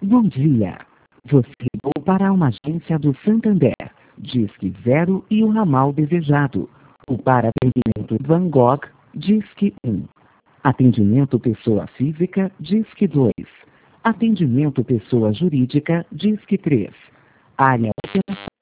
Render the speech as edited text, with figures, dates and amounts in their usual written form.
Bom dia. Você ligou para uma agência do Santander. Disque 0 e o ramal desejado. O para atendimento Van Gogh, Disque 1. Atendimento pessoa física, Disque 2. Atendimento pessoa jurídica, Disque 3. Área operacional.